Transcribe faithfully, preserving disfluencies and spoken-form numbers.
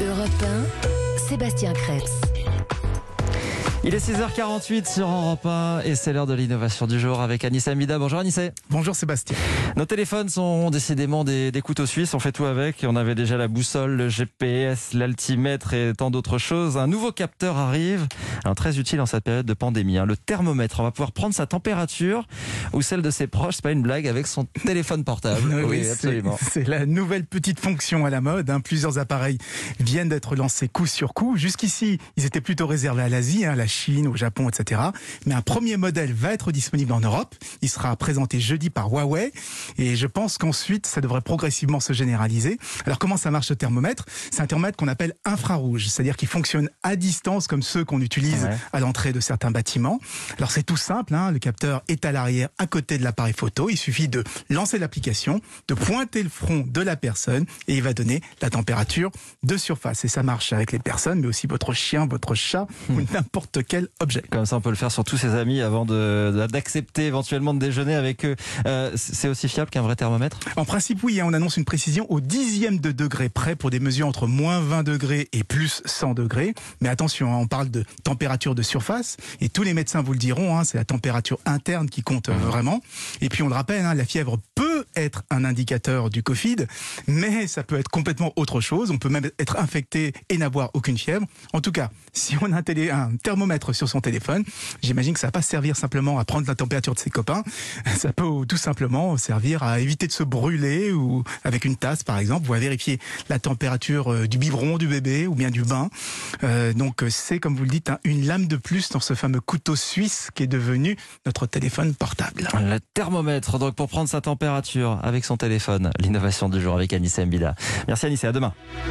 Europe un, Sébastien Krebs. Il est six heures quarante-huit sur Europe un et c'est l'heure de l'innovation du jour avec Anissé Amida. Bonjour Anissé. Bonjour Sébastien. Nos téléphones sont décidément des, des couteaux suisses, on fait tout avec. On avait déjà la boussole, le G P S, l'altimètre et tant d'autres choses. Un nouveau capteur arrive, alors très utile en cette période de pandémie. Hein. Le thermomètre, on va pouvoir prendre sa température ou celle de ses proches, c'est pas une blague, avec son téléphone portable. Oui, oui, absolument. C'est la nouvelle petite fonction à la mode. Hein. Plusieurs appareils viennent d'être lancés coup sur coup. Jusqu'ici, ils étaient plutôt réservés à l'Asie, hein, la Chine, au Japon, et cetera. Mais un premier modèle va être disponible en Europe. Il sera présenté jeudi par Huawei. Et je pense qu'ensuite, ça devrait progressivement se généraliser. Alors, comment ça marche ce thermomètre ? C'est un thermomètre qu'on appelle infrarouge. C'est-à-dire qu'il fonctionne à distance comme ceux qu'on utilise ouais. à l'entrée de certains bâtiments. Alors, c'est tout simple. Hein. Le capteur est à l'arrière, à côté de l'appareil photo. Il suffit de lancer l'application, de pointer le front de la personne et il va donner la température de surface. Et ça marche avec les personnes, mais aussi votre chien, votre chat mmh. ou n'importe quel objet. Comme ça, on peut le faire sur tous ses amis avant de, d'accepter éventuellement de déjeuner avec eux. Euh, c'est aussi fiable qu'un vrai thermomètre ? En principe, oui. On annonce une précision au dixième de degré près pour des mesures entre moins vingt degrés et plus cent degrés. Mais attention, on parle de température de surface et tous les médecins vous le diront, hein, c'est la température interne qui compte mmh. vraiment. Et puis, on le rappelle, hein, la fièvre peut être un indicateur du Covid, mais ça peut être complètement autre chose. On peut même être infecté et n'avoir aucune fièvre. En tout cas, si on a un, télé, un thermomètre sur son téléphone, j'imagine que ça va pas servir simplement à prendre la température de ses copains. Ça peut tout simplement servir à éviter de se brûler ou avec une tasse, par exemple, ou à vérifier la température du biberon du bébé ou bien du bain. Euh, donc, c'est, comme vous le dites, hein, une lame de plus dans ce fameux couteau suisse qui est devenu notre téléphone portable. Le thermomètre, donc, pour prendre sa température avec son téléphone. L'innovation du jour avec Anissé Mbida. Merci Anissé, à demain.